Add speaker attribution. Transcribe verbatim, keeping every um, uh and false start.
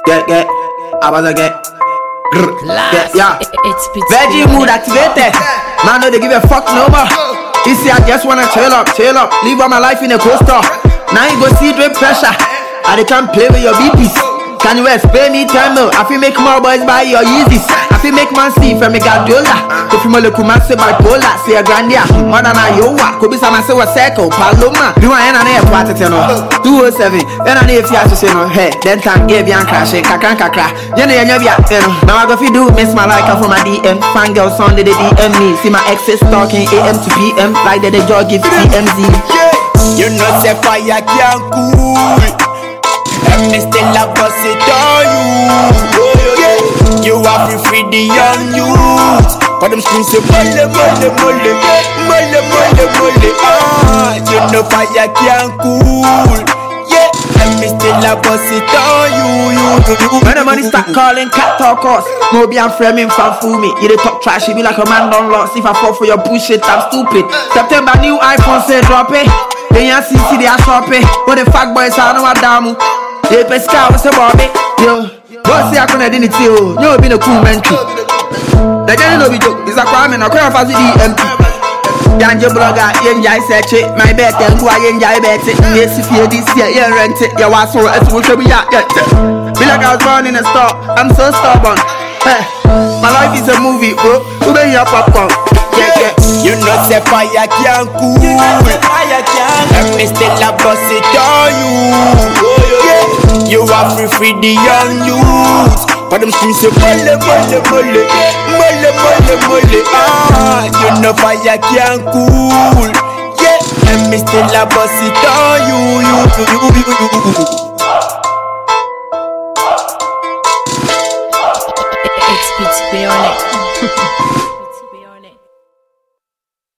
Speaker 1: Get, get, I was a get. Get, yeah.
Speaker 2: It's
Speaker 1: Veggie mood activated. Man, no, they give a fuck no more. You see, I just wanna chill up, chill up. Leave all my life in a coaster. Now you go see drip pressure. I they can't play with your B Ps. Can you explain me ten mil? I feel make more boys buy your Yeezys. I feel make man see from me Gadola. If you mo look man say bipolar, say a grandia. More than a yowa. Could be some say a circle, Paloma. Do I end on air party ten no? two oh seven. Then I need if you have to say no. Hey, then time give you and crash. Kakran kakra. You know you know you know. Now I go fi do miss my like from my D M. Fan girl Sunday they D M me. See my exes talking A M to P M like that they just give T M Z.
Speaker 3: You know say fire can't cool. And me still a bust it on you. Yeah. You have to free the young youth. But them screams say mole, mole, mole, mole, mole, mole. Ah, you know fire can't cool. Yeah, and me still a bust it on you, you, you.
Speaker 1: When the money start calling, cat talk us. Moby and framing fan fool me. You they talk trash, you be like a man done lost. If I fall for your bullshit, I'm stupid. September new iPhone say drop it. Then you see see they are shopping. But the fuck boys I know what damn. They pesca was a bobby. Yo, boss see I couldn't do it you. You been a cool man too. The guy no be joke. It's a crime and I can't pass the M P. Ganja blogger, enjoy search it. My bet and go enjoy bet it. Yes, if you this year, you rent it. You was so it's what we are get. Feel like I was born in a store. I'm so stubborn. Hey, my life is a movie, bro. Who be your popcorn? Yeah, yeah.
Speaker 3: You know say fire can't cool. Fire can't. And me still a bust it on you. Yeah. You have to free the young youth. But them screams say mole, mole, mole, mole, mole, mole. Ah, you know fire can't cool. Yeah. And me still a bust it on you, you, you, you, you.
Speaker 2: It's It's beyond it.